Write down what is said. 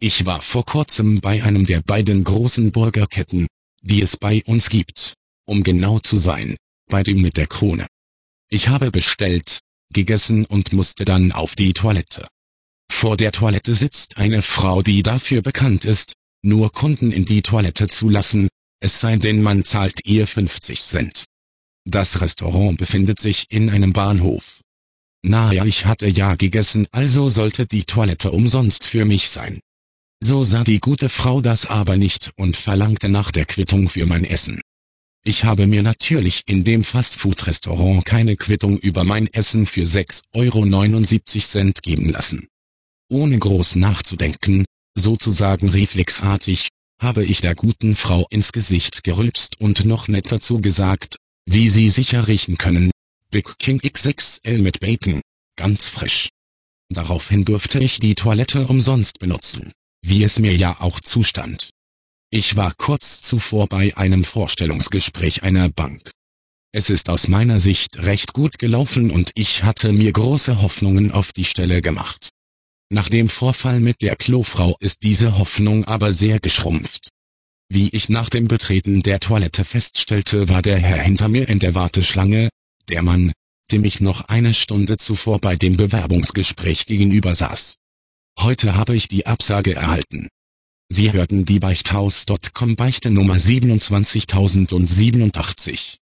Ich war vor kurzem bei einem der beiden großen Burgerketten, die es bei uns gibt, um genau zu sein, bei dem mit der Krone. Ich habe bestellt, gegessen und musste dann auf die Toilette. Vor der Toilette sitzt eine Frau, die dafür bekannt ist, nur Kunden in die Toilette zu lassen, es sei denn man zahlt ihr 50 Cent. Das Restaurant befindet sich in einem Bahnhof. Naja, ich hatte ja gegessen, also sollte die Toilette umsonst für mich sein. So sah die gute Frau das aber nicht und verlangte nach der Quittung für mein Essen. Ich habe mir natürlich in dem Fastfood-Restaurant keine Quittung über mein Essen für 6,79 € geben lassen. Ohne groß nachzudenken, sozusagen reflexartig, habe ich der guten Frau ins Gesicht gerülpst und noch nett dazu gesagt, wie Sie sicher riechen können, Big King XXL mit Bacon, ganz frisch. Daraufhin durfte ich die Toilette umsonst benutzen, wie es mir ja auch zustand. Ich war kurz zuvor bei einem Vorstellungsgespräch einer Bank. Es ist aus meiner Sicht recht gut gelaufen und ich hatte mir große Hoffnungen auf die Stelle gemacht. Nach dem Vorfall mit der Klofrau ist diese Hoffnung aber sehr geschrumpft. Wie ich nach dem Betreten der Toilette feststellte, war der Herr hinter mir in der Warteschlange, der Mann, dem ich noch eine Stunde zuvor bei dem Bewerbungsgespräch gegenüber saß. Heute habe ich die Absage erhalten. Sie hörten die Beichthaus.com Beichte Nummer 27087.